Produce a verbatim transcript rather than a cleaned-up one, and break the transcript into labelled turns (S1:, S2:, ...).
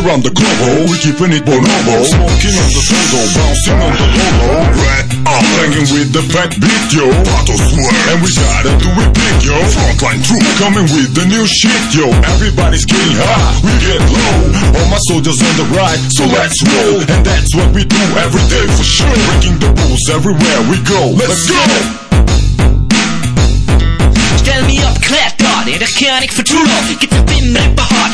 S1: around the globe, oh, we keeping it bonobo. Smoking on the Toto, bouncing on the Lolo. Red up, hanging with the fat beat, yo. Auto swear, and we gotta do it big, yo. Frontline troop, coming with the new shit, yo. Everybody's getting high, we get low. All my soldiers on the ride, so let's roll. And that's what we do every day for sure. Breaking the rules everywhere we go. Let's go!
S2: Stel me op, klätt av det, det kan ik vertrouwen. Ik heb in mijn behart,